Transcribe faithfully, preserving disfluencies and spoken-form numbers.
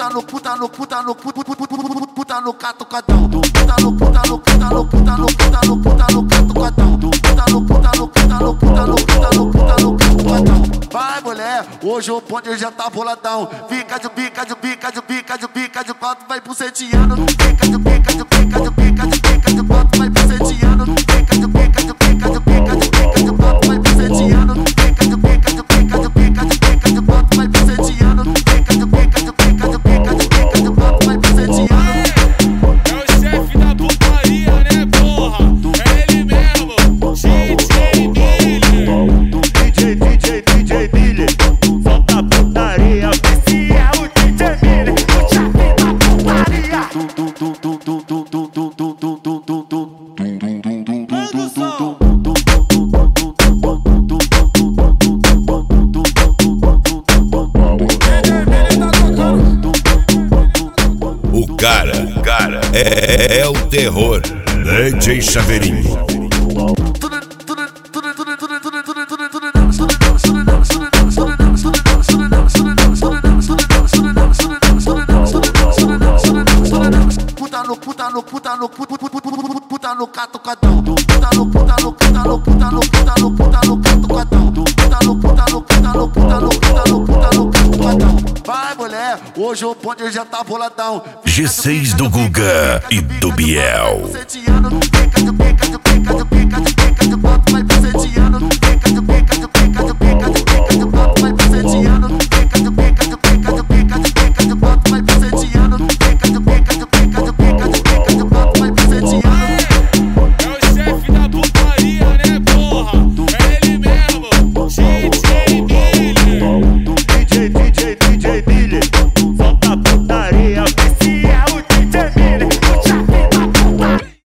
puta no puta no puta no puta no puta no catucadão. Puta no puta no puta no puta no puta no puta no catucadão. Puta no puta no puta no puta no puta no puta no catucadão. Vai mulher, hoje o bonde já tá boladão. Fica de bica de bica de bica de bica de quatro vai buceteando. Fica de bica de bica de bica de bica de quatro vai buceteando. Fica de bica de bica de bica de bica de quatro vai buceteando. Fica de bica de bica de bica de bica de quatro vai buceteando. Fica de bica de bica de bica de bica de quatro vai buceteando. É o chefe da putaria, né, porra? É ele mesmo, D J Miller. D J, D J, D J Miller. Solta putaria, esse é o D J Miller, o chefe da putaria. Produção. O cara, cara, é, é o terror. D J Chaveirinho. Puta no puta no puta no puta no catucadão. Puta no puta no puta no puta no puta no puta no catucadão. Puta no puta no puta no puta no puta no puta no catucadão. Vai mulher, hoje o bonde já tá boladão. G seis do Guga e do Biel. Fica de bica